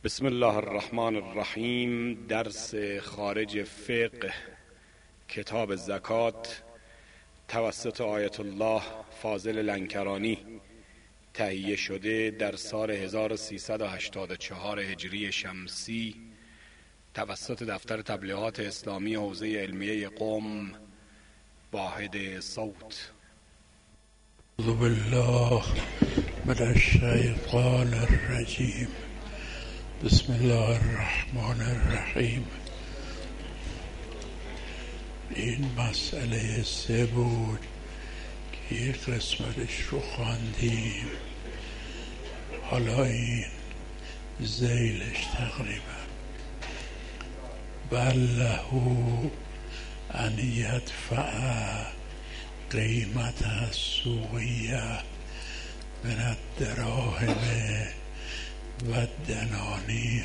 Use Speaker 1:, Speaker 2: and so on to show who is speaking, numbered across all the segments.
Speaker 1: بسم الله الرحمن الرحیم. درس خارج فقه کتاب زکات توسط آیت الله فاضل لنکرانی تهیه شده در سال 1384 هجری شمسی توسط دفتر تبلیغات اسلامی حوزه علمیه قم. واحد صوت.
Speaker 2: اعوذ بالله من الشیطان الرجیم. بسم الله الرحمن الرحیم. این مسئله 3 بود که یک قسمتش رو خواندیم، حالا این ذیلش تقریبا بل له ان یدفع قیمت السوقیه من الدراهم و دنانیر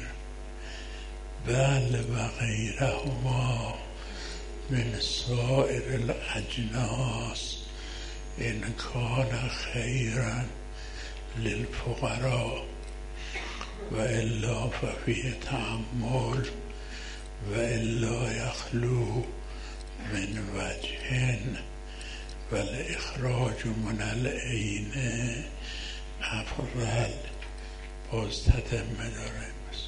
Speaker 2: بل و غیرهما من سائر الاجناس ان کان خیرا للفقراء و الا ففی تأمل و الا یخلو من وجه و الاخراج من العین افضل. باز تتمه داره.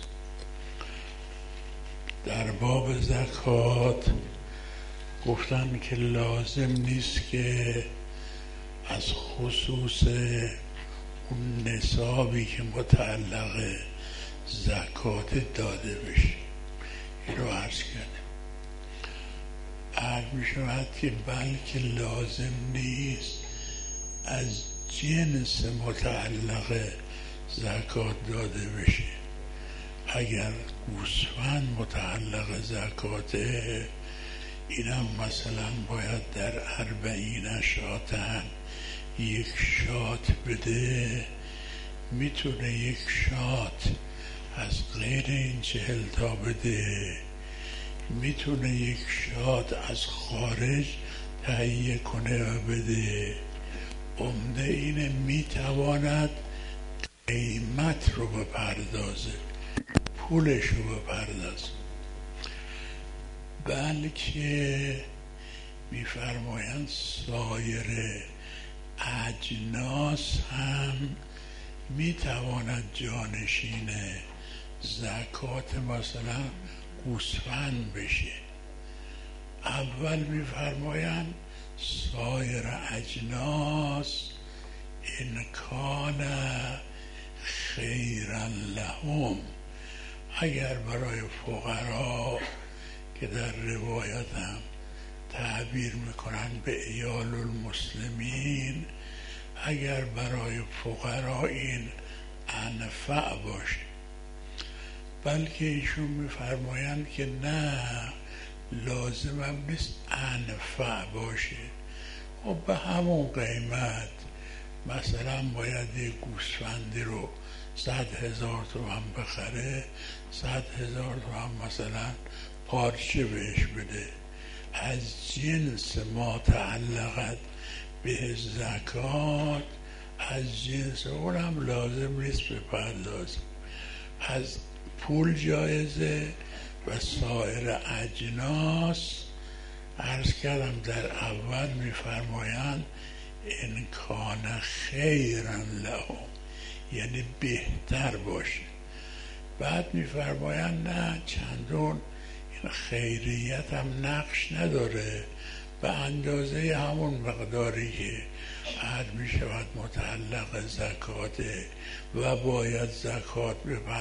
Speaker 2: در باب زکات گفتن که لازم نیست که از خصوص اون نصابی که متعلق زکات داده بشه. این رو عرض کردم. عرض می شود که بلکه لازم نیست از جنس متعلق زکات داده بشه. اگر گوسفند متعلق زکاته، اینم مثلا باید در 40 شاتن 1 شات بده. میتونه 1 شات از غیر این 40 تا بده، میتونه 1 شات از خارج تهیه کنه و بده. عمده اینه میتواند قیمت رو بپردازه، پولش رو بپردازه. بلکه میفرمایند سایر اجناس هم میتواند جانشین زکات مثلا گوسفند بشه. اول میفرمایند سایر اجناس ان کان خیرا لهم، اگر برای فقرا که در روایت هم تعبیر میکنن به عیال المسلمین، اگر برای فقرا این انفع باشه. بلکه ایشون میفرمایند که نه، لازم هم نیست انفع باشه. و به همون قیمت مثلا باید یک گوسفندی رو 100,000 تومان بخره، 100,000 تومان مثلا پارچه بهش بده. از جنس ما تعلقت به زکات، از جنس اونم لازم نیست بپردازیم. از پول جایزه و سایر اجناس. عرض کردم در اول میفرمایند ان کان خیرا لهم، یعنی بهتر باشه. بعد میفرمایند نه، چندون این خیریت هم نقش نداره، به اندازه همون مقداری که عرض می شود متعلق زکاته و باید زکات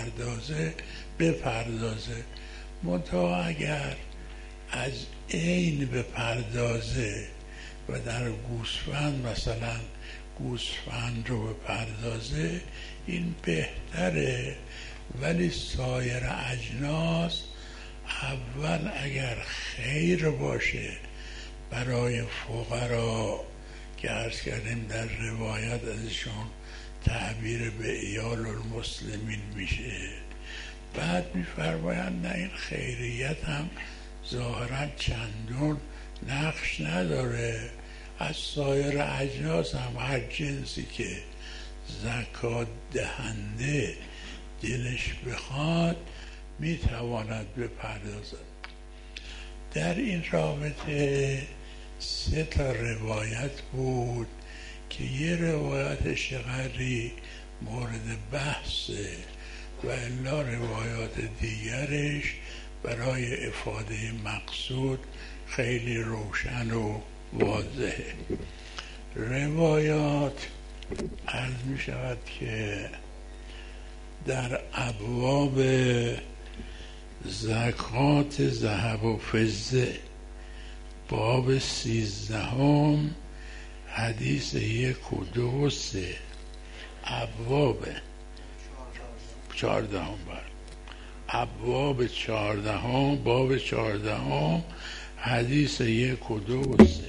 Speaker 2: بپردازه. منتها اگر از عین بپردازه و در گوسفند مثلا گوسفند رو بپردازه، این بهتره. ولی سایر اجناس اول اگر خیر باشه برای فقرا، که عرض کردیم در روایت ازشون تعبیر به عیال المسلمین میشه. بعد میفرمایند نه، این خیریت هم ظاهرا چندون نقش نداره. از سایر اجناس هم هر جنسی که زکات دهنده دلش بخواد میتواند بپردازد. در این رابطه 3 روایت بود که یه روایت شقری مورد بحثه و الا روایات دیگرش برای افاده مقصود خیلی روشن و واضحه. روایات عرض می شود که در ابواب زکات ذهب و فضه باب 13 حدیث 1 و 2 و 3 ابواب 14 ابواب 14 باب 14 حدیث 1 و 2 و 3.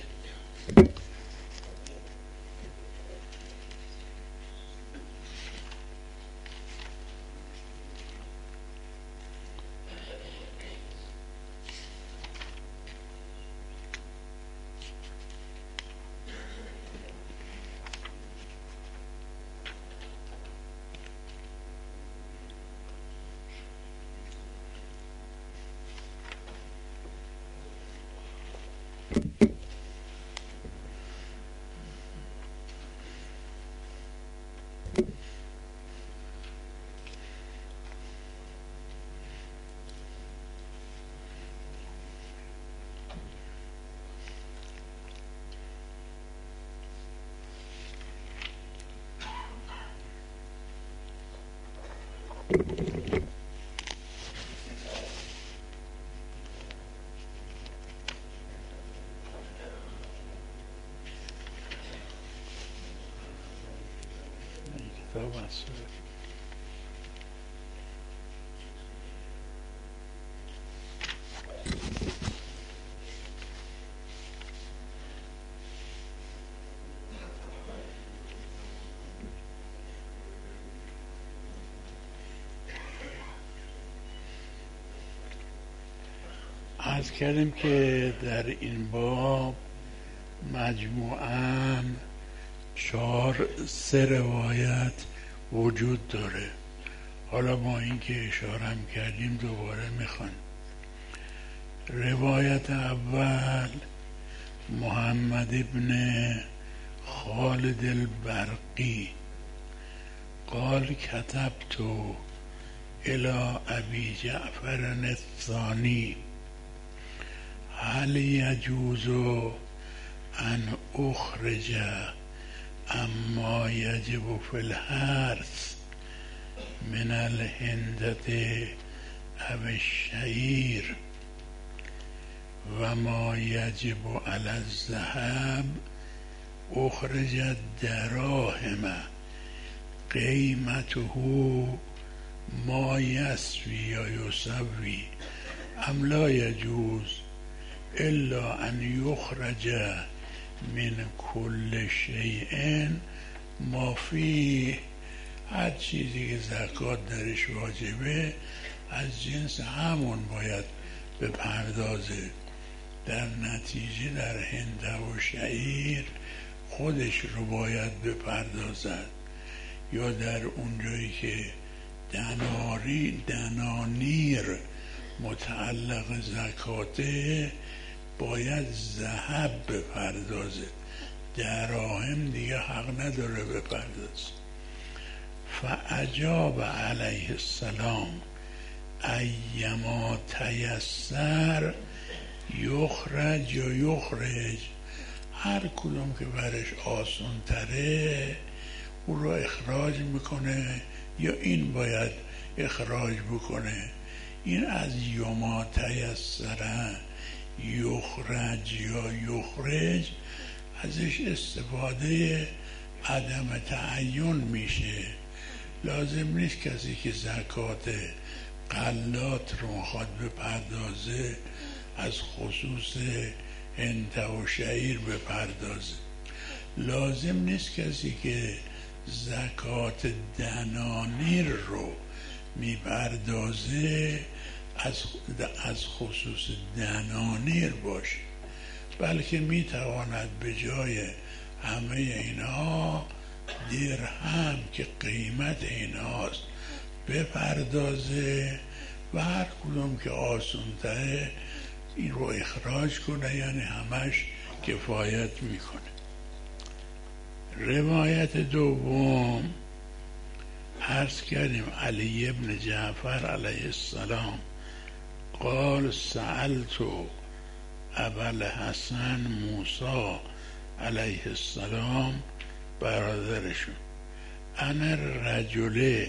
Speaker 2: عرض کردیم که در این باب مجموعاً 3 روایت وجود داره. حالا ما این که اشاره کردیم دوباره میخوان. روایت اول محمد ابن خالد البرقی قال كتبت الى ابي جعفر الثاني هل يجوز ان اخرج اما يجب في الحرث من الهندة او الشعير وما يجب على الذهب اخرج الدراهم قيمته ما يسوي ويسوي ام لا يجوز الا ان يخرج من كل شيء ما فيه. هر چیزی که زکات درش واجبه از جنس همون باید بپردازه. در نتیجه در هنده و شعیر خودش رو باید بپردازد، یا در اونجایی که دنانیر متعلق زکاته باید ذهب بپردازه، دراهم دیگه حق نداره بپردازه. فاجاب علیه السلام ایما تیسر یخرج یا یخرج، هر کدوم که برش آسان تره او رو اخراج میکنه یا این باید اخراج بکنه. این از یما تیسره یخرج یا یخرج ازش استفاده عدم تعین میشه. لازم نیست کسی که زکات غلات رو میخواد بپردازه از خصوص هنده و شعیر بپردازه. لازم نیست کسی که زکات دنانیر رو میپردازه از خصوص دنانیر باشه، بلکه میتواند به جای همه اینها درهم که قیمت اینهاست بپردازه و هر کدوم که آسونتره این رو اخراج کنه، یعنی همش کفایت میکنه. روایت دوم عرض کردیم علی ابن جعفر علیه السلام قال سألت ابوالحسن موسی علیه السلام، برادرشون، انا الرجل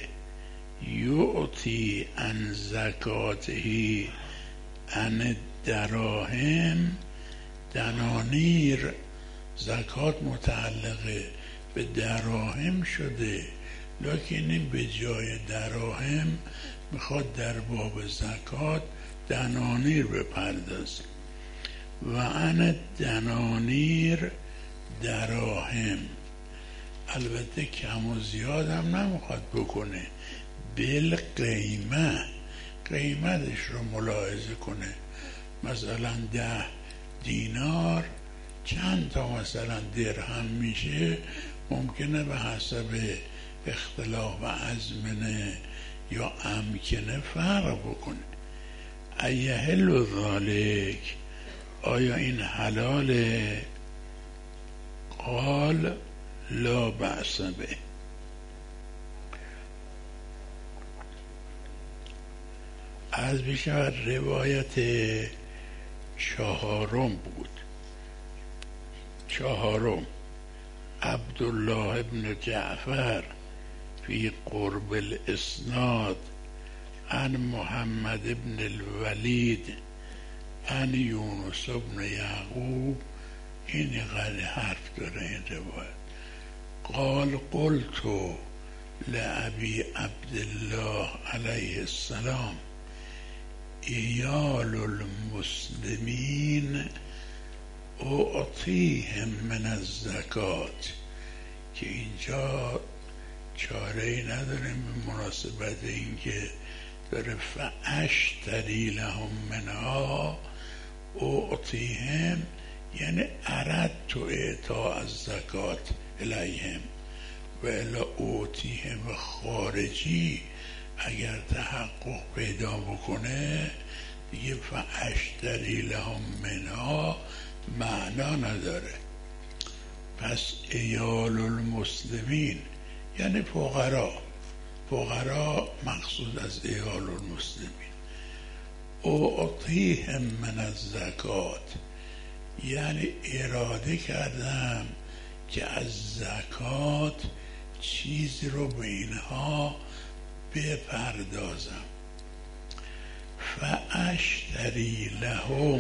Speaker 2: یعطی عن زکاته عن دراهم دنانیر، زکات متعلقه به دراهم شده لکن این به جای دراهم میخواد در باب زکات دنانیر بپردازه. و انا دنانیر دراهم، البته کم و زیاد هم نمیخواد بکنه، بالقیمه، قیمتش رو ملاحظه کنه. مثلا 10 دینار چند تا مثلا درهم میشه، ممکنه به حسب اختلاف ازمنه یا امکنه فرق بکنه. ایحل ذالک، آیا این حلاله؟ قال لا بأس به. از بیشتر روایت چهارم بود. چهارم عبدالله ابن جعفر فی قرب الاسناد عن محمد ابن الولید عن یونس ابن یعقوب. این قدر حرف داره این روایت. قال قلت لأبی عبدالله علیه السلام ایال المسلمین اعطیهم من الزکات، که اینجا چاره ای نداریم به مناسبت اینکه داره فاشتری لهم منها اعطیهم، یعنی اردت اعطاء الزکات الیهم و الا اعطیهم خارجی اگر تحقق پیدا بکنه دیگه فاشتری لهم منها معنا نداره. پس ایال المسلمین یعنی فقرا مقصود از ایال المسلمین. اعطیهم من الزکات یعنی اراده کردم که از زکات چیزی رو به اینها بپردازم. فاشتری لهم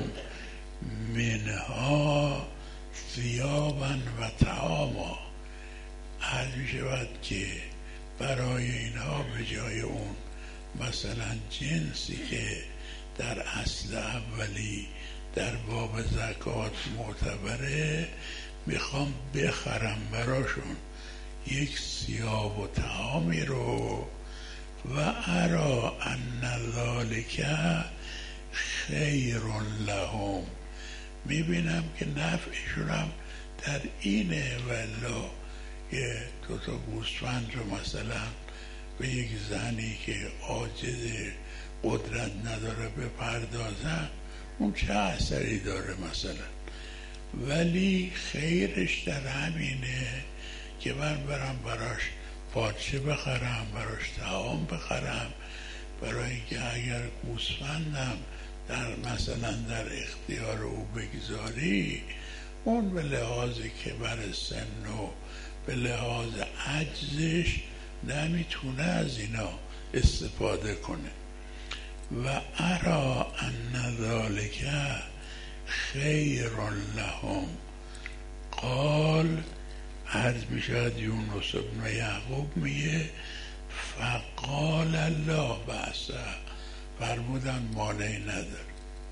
Speaker 2: منها ثیابا و طعاما، عرض می شود که برای اینها به جای اون مثلا جنسی که در اصل اولی در باب زکات معتبره میخوام بخرم براشون یک ثیاب و طعامی رو. و ارا ان ذالک خیر لهم، میبینم که نفعشون هم در اینه. ولا یه 2 تا گوسفند رو مثلا به یک زنی که عاجز قدرت نداره بپردازن، اون چه اثری داره مثلا؟ ولی خیرش در همینه که من برم براش پارچه بخرم، براش طعام بخرم، برای اینکه اگر گوسفندم در مثلا در اختیار او بگذاری، اون به لحاظ کبر سن و به لحاظ عجزش نمیتونه از اینا استفاده کنه. و ارا ان ذالک خیر لهم. قال عرض میشود یونس ابن یعقوب میگه فقال لا بأس، فرمودن مانعی نداره.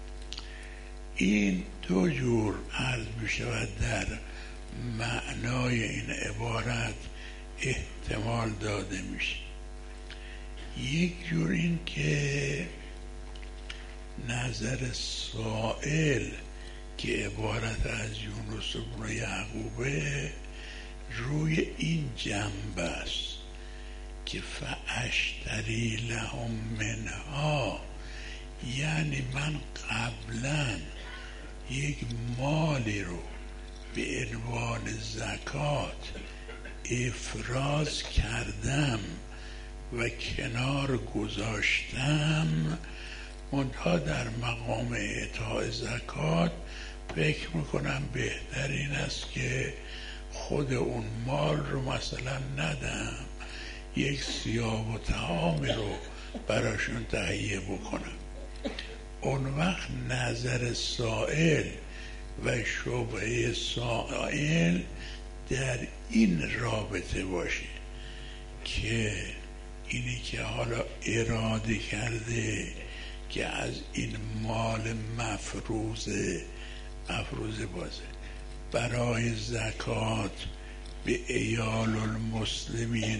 Speaker 2: این 2 جور عرض میشود در معنای این عبارت احتمال داده میشه. یک جور این که نظر سائل که عبارت از یونس بن یعقوبه روی این جنبه است که فاشتری لهم منها، یعنی من قبلا یک مالی رو به عنوان زکات افراز کردم و کنار گذاشتم، منتها در مقام اعطاء زکات فکر میکنم بهتر این است که خود اون مال رو مثلا ندم، یک ثیاب و طعامی رو براشون تهیه بکنم. اون وقت نظر سائل و شبهه سائل در این رابطه باشه که اینی که حالا اراده کرده که از این مال مفروضه بازه برای زکات به عیال المسلمین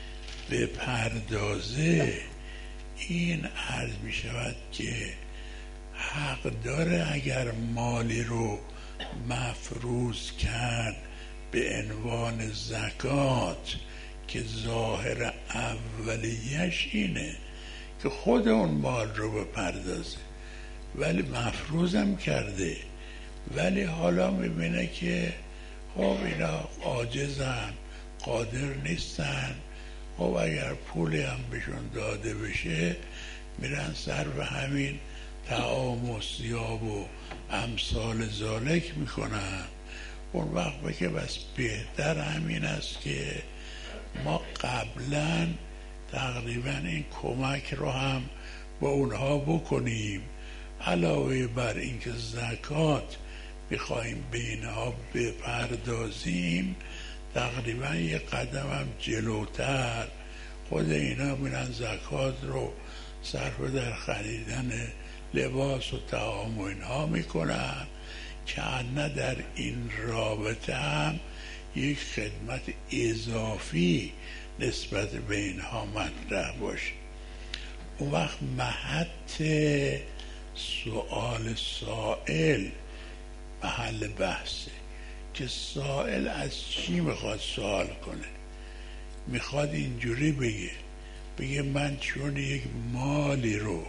Speaker 2: بپردازه، این عرض می شود که حق داره اگر مالی رو مفروض کرد به عنوان زکات که ظاهر اولیش اینه که خود اون مال رو بپردازه، ولی مفروضم کرده، ولی حالا میبینه که خب اینا عاجزن، قادر نیستن، خب اگر پولی هم بهشون داده بشه میرن صرف همین طعام و ثیاب و امثال ذالک میکنن. اون وقت بگه بس بهتر همین است که ما قبلا تقریبا این کمک رو هم با اونها بکنیم، علاوه بر اینکه زکات میخواییم به اینها بپردازیم، تقریبا یه قدم هم جلوتر خود اینا میرن زکات رو صرف در خریدن لباس و طعام و اینها میکنن، که نه در این رابطه هم یک خدمت اضافی نسبت به اینها مطرح باشه. اون وقت محط سؤال سائل محل بحثه که سائل از چی میخواد سوال کنه. میخواد اینجوری بگه من چون یک مالی رو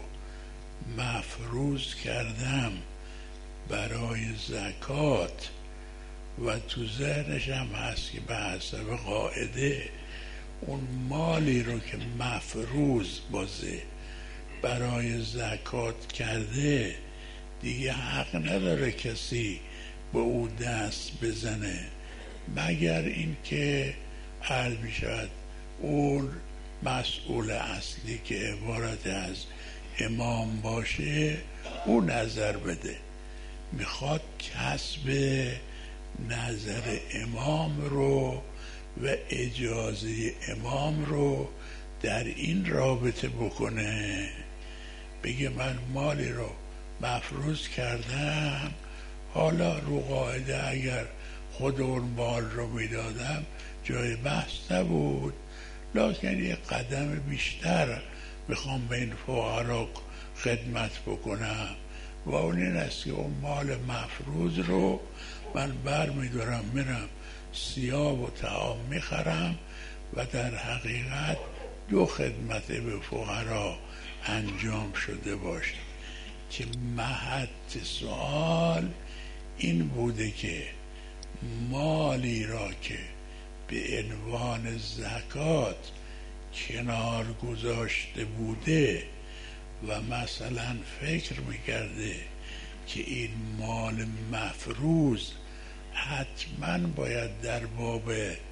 Speaker 2: مفروض کردم برای زکات و تو ذهنش هم هست که به حسب قاعده اون مالی رو که مفروض بازه برای زکات کرده دیگه حق نداره کسی به او دست بزنه، مگر اینکه عرض می شود اون مسئول اصلی که عبارت از امام باشه او نظر بده. میخواد کسب نظر امام رو و اجازه امام رو در این رابطه بکنه، بگه من مالی رو مفروض کردم، حالا رو قاعده اگر خود اون مال رو میدادم جای بحث نبود، لکن یه قدم بیشتر میخوام به این فقرا خدمت بکنم و اون این است که اون مال مفروض رو من بر میدارم میرم ثیاب و طعام میخرم و در حقیقت دو خدمت به فقرا انجام شده باشه. که محط سوال این بوده که مالی را که به عنوان زکات کنار گذاشته بوده و مثلا فکر میکرده که این مال مفروض حتما باید در باب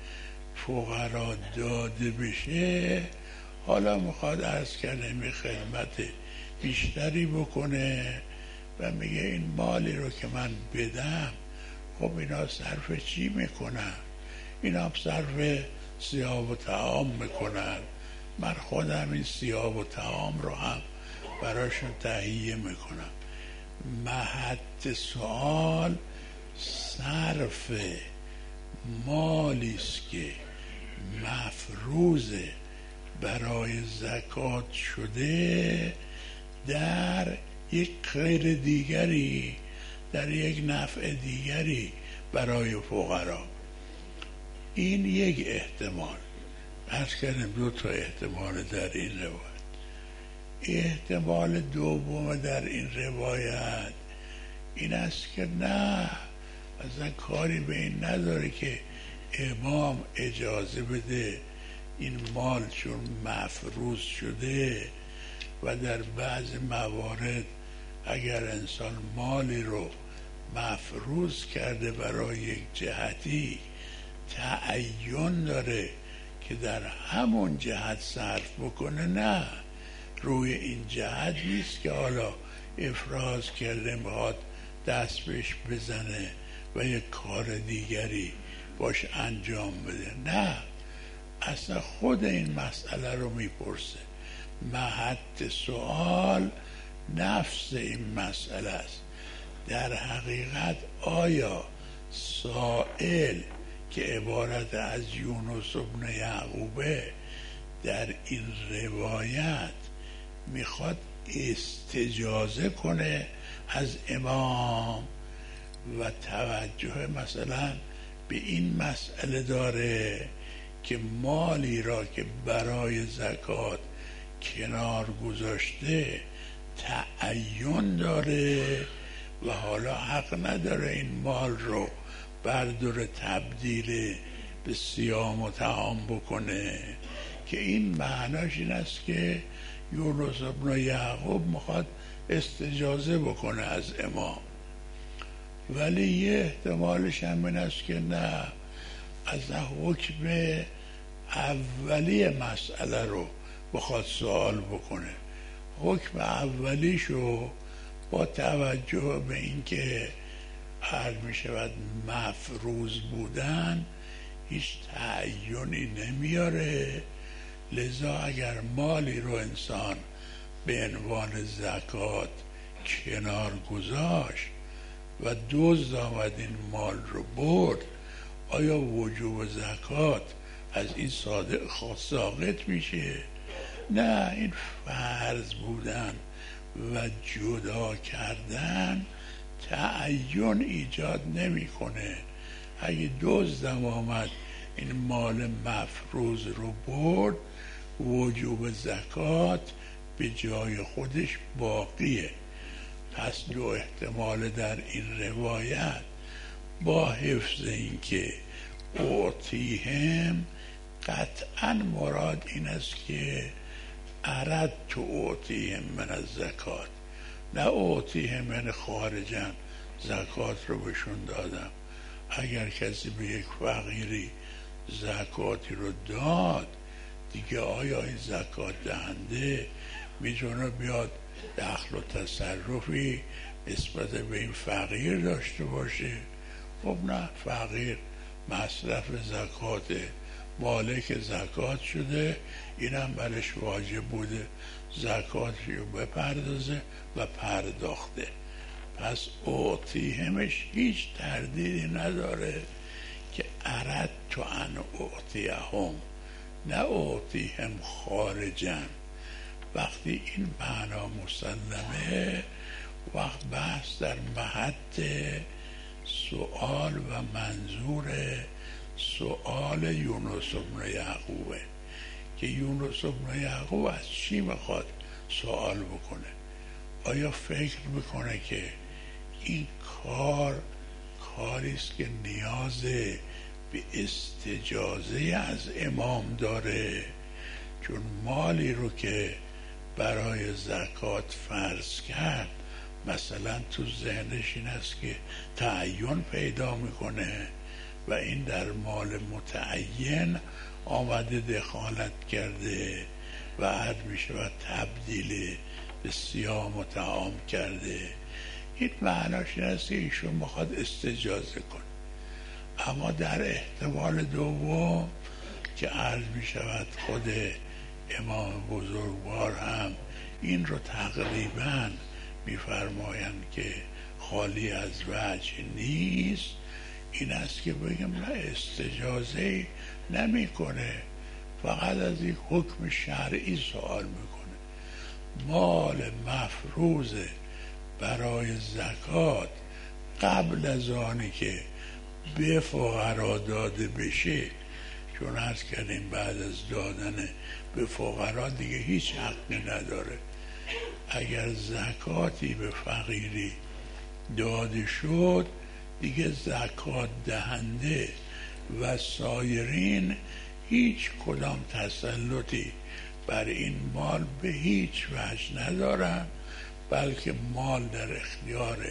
Speaker 2: فقرا داده بشه، حالا میخواد عرض کنه خدمت بیشتری بکنه و میگه این مالی رو که من بدم خب اینا صرف چی میکنن؟ اینا صرف ثیاب و طعام میکنن، من خودم این ثیاب و طعام رو هم براشون تهیه میکنم. محط سوال صرف مالیست که مفروض برای زکات شده در یک خیر دیگری، در یک نفع دیگری برای فقرا. این یک احتمال. عرض کردم 2 تا احتمال در این روایت. احتمال دوم در این روایت این است که نه، اصلا کاری به این نداره که امام اجازه بده این مال چون مفروض شده و در بعض موارد اگر انسان مالی رو مفروض کرده برای یک جهتی تعین داره که در همون جهت صرف بکنه. نه، روی این جهت نیست که حالا افراز کرده میخواد دست بهش بزنه و یک کار دیگری باش انجام بده. نه، اصلا خود این مسئله رو میپرسه. محط سوال نفس این مسئله است. در حقیقت آیا سائل که عبارت از یونس بن یعقوبه در این روایت میخواد استجازه کنه از امام و توجه مثلا به این مسئله داره که مالی را که برای زکات کنار گذاشته تعین داره و حالا حق نداره این مال رو برداره تبدیل به صیام و طعام بکنه، که این معناش این است که یونس بن یعقوب میخواد استجازه بکنه از امام. ولی یه احتمالش هم این است که نه، از حکم اولی مسئله رو بخواد سوال بکنه. حکم اولیشو با توجه به اینکه هر می شود مفروض بودن هیچ تعیینی نمیاره، لذا اگر مالی رو انسان به عنوان زکات کنار گذاشت و دزد آمد این مال رو برد، آیا وجوب زکات از این ساقط میشه؟ نه، این فرض بودن و جدا کردن تعین ایجاد نمیکنه. اگه دزدم آمد این مال مفروض رو برد، وجوب زکات به جای خودش باقیه. پس 2 احتمال در این روایت با حفظ این که اعطیهم قطعا مراد این است که اردت اعطیهم من الزکات، نه اعطیهم یعنی خارجا زکات رو بهشون دادم. اگر کسی به یک فقیری زکاتی رو داد دیگه آیا این زکات دهنده میتونه بیاد دخل و تصرفی نسبت به این فقیر داشته باشه؟ خب نه، فقیر مصرف زکات، مالک زکات شده، اینم برش واجب بوده زکاتی رو بپردازه و پرداخته. پس اعطیهمش هیچ تردیدی نداره که اردت ان اعطیهم، نه اعطیهم خارجا. وقتی این معنا مسلمه، وقت بحث در محط سؤال و منظور سؤال یونس بن یعقوبه که یونس بن یعقوب از چی میخواد سؤال بکنه. آیا فکر میکنه که این کاری است که نیاز به استجازه از امام داره؟ چون مالی رو که برای زکات فرض کرد مثلا تو ذهنش این است که تعین پیدا میکنه و این در مال متعین آمده دخالت کرده و عد میشود تبدیل به صیام و طعام کرده. این معناش این است که ایشون میخواد استجازه کنه. اما در احتمال دوم که عرض میشود خود امام بزرگوار هم این رو تقریبا میفرمایند که خالی از وجه نیست، این است که بگم نه، استجازه نمیکنه، فقط از یک حکم شرعی سوال میکنه. مال مفروض برای زکات قبل از آنی که به فقرا داده بشه چون عرض کردیم بعد از دادن به فقرا دیگه هیچ حقی نداره. اگر زکاتی به فقیری داده شد دیگه زکات دهنده و سایرین هیچ کدام تسلطی بر این مال به هیچ وجه ندارن، بلکه مال در اختیار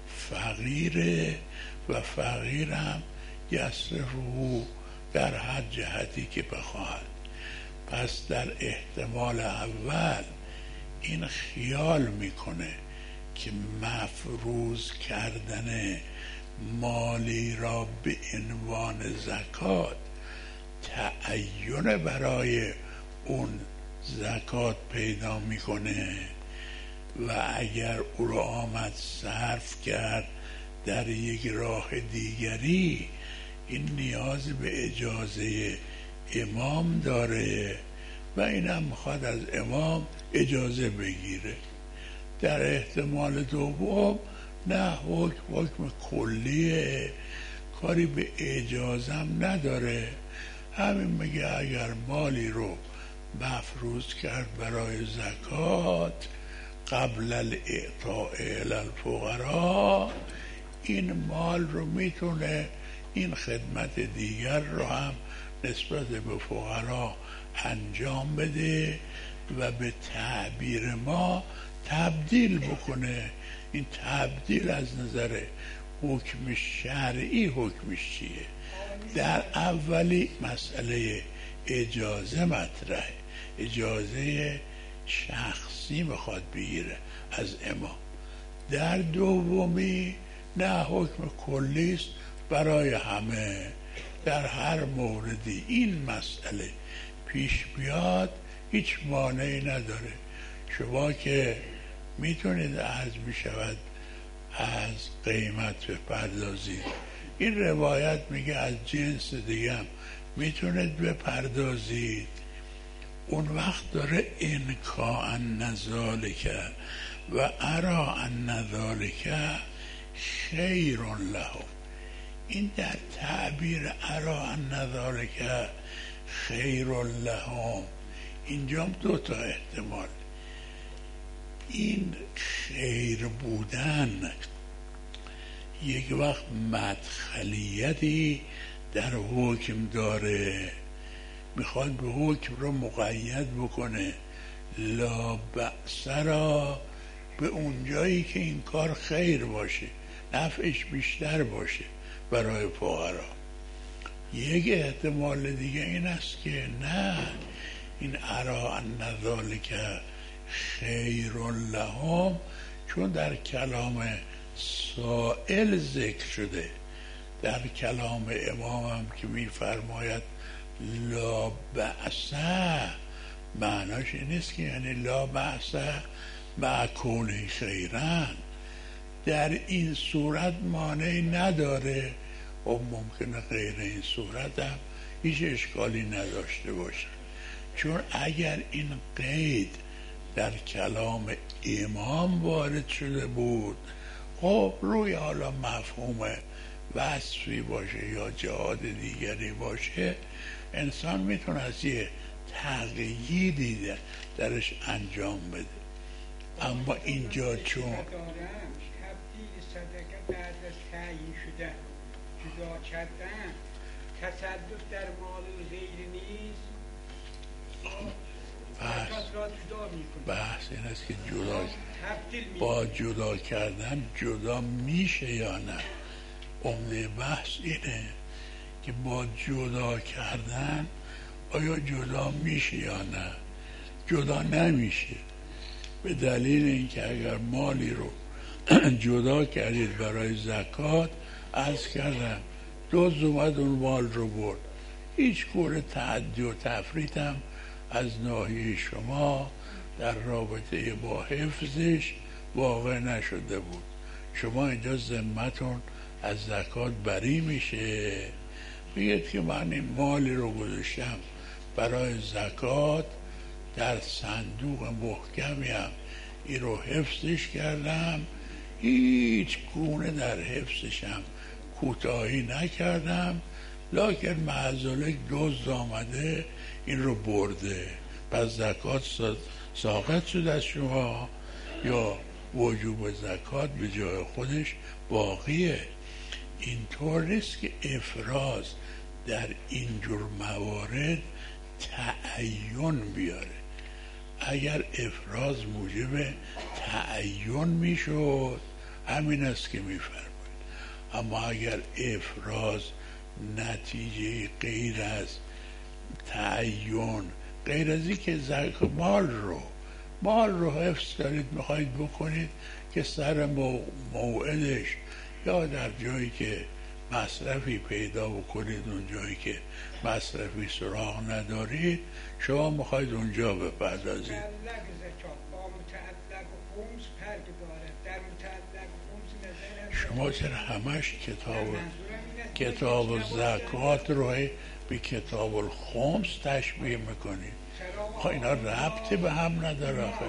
Speaker 2: فقیره و فقیرم یصرفه در هر جهتی که بخواهد. پس در احتمال اول این خیال میکنه که مفروض کردن مالی را به عنوان زکات تعین برای اون زکات پیدا میکنه و اگر او را آمد صرف کرد در یک راه دیگری این نیاز به اجازه امام داره و این هم میخواد از امام اجازه بگیره. در احتمال دوم نه، حکم کلیه، کاری به اجازم نداره، همین میگه اگر مالی رو مفروض کرد برای زکات قبل الاعطاء الی الفقراء، این مال رو میتونه این خدمت دیگر رو هم نسبت به فقرا انجام بده و به تعبیر ما تبدیل بکنه. این تبدیل از نظر حکم شرعی حکمش چیه؟ در اولی مسئله اجازه مطرحه، اجازه شخصی میخواد بگیره از امام. در دومی نه، حکم کلی است برای همه. در هر موردی این مسئله پیش بیاد هیچ مانعی نداره. شما که میتونید عرض میشود از قیمت بپردازید، این روایت میگه از جنس دیگه هم میتونید بپردازید. اون وقت داره انکا ان ذالک و ارا ان ذالک خیر لهم. این در تعبیر ارا ان ذالک خیر لهم اینجا دو تا احتمال. این خیر بودن یک وقت مدخلیتی در حکم داره، میخواد به حکم رو مقید بکنه، لا بأس را به اونجایی که این کار خیر باشه، نفعش بیشتر باشه برای فقرا. یک احتمال دیگه این است که نه، این ارا ان ذالک خیر لهم چون در کلام سائل ذکر شده، در کلام امام هم که میفرماید لا بأس، معناش این است که یعنی لا بأس مع کونه خیرن، در این صورت مانعی نداره و ممکنه غیر این صورت هم هیچ اشکالی نداشته باشه. چون اگر این قید در کلام امام وارد شده بود، خب روی حالا مفهوم وصفی باشه یا جهاد دیگری باشه، انسان میتونه از یه تغییری درش انجام بده. اما اینجا چون
Speaker 3: تبدیل صدقه بعد از تعیین شدن جدا کردن تصدق در مال غیر نیست،
Speaker 2: بحث این است که جدا با جدا کردن جدا میشه یا نه. عمده بحث اینه که با جدا کردن آیا جدا میشه یا نه. جدا نمیشه، به دلیل اینکه اگر مالی رو جدا کردید برای زکات، عرض کردم دزد اومد اون مال رو برد، هیچ گونه تعدی و تفریط هم از ناحیه شما در رابطه با حفظش واقع نشده بود. شما اینجا ذمتون از زکات بری میشه، بگید که من این مالی رو گذاشتم برای زکات، در صندوق محکمی هم این رو حفظش کردم، هیچ گونه در حفظش هم کوتاهی نکردم، لکن معذالک دزد آمده این رو برده، پس زکات ساقط شد از شما یا وجوب زکات به جای خودش باقیه. اینطور نیست که افراز در اینجور موارد تعین بیاره. اگر افراز موجب تعین میشد همین است که میفرمایید، اما اگر افراز نتیجه غیر از تعین، غیر از این که مال رو حفظ دارید میخواید بکنید که سر موعدش یا در جایی که مصرفی پیدا بکنید، اون جایی که مصرفی سراغ ندارید شما میخواید اونجا بپردازید. شما چرا همش کتاب زکات رو به کتاب الخمس تشبیه میکنید؟ اینا ربطی به هم نداره آخه.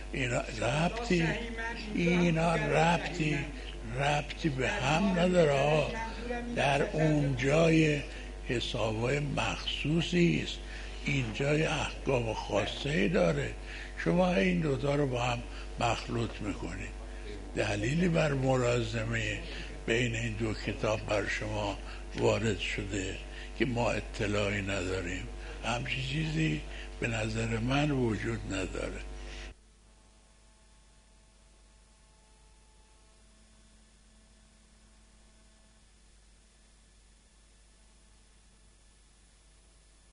Speaker 2: اینا ربطی به هم نداره. در اون جای حسابای مخصوصی است، این جای احکام خاصه داره. شما این دوتا رو با هم مخلوط میکنید. دلیلی بر ملازمه بین این دو کتاب بر شما وارد شده که ما اطلاعی نداریم؟ همچین چیزی به نظر من وجود نداره.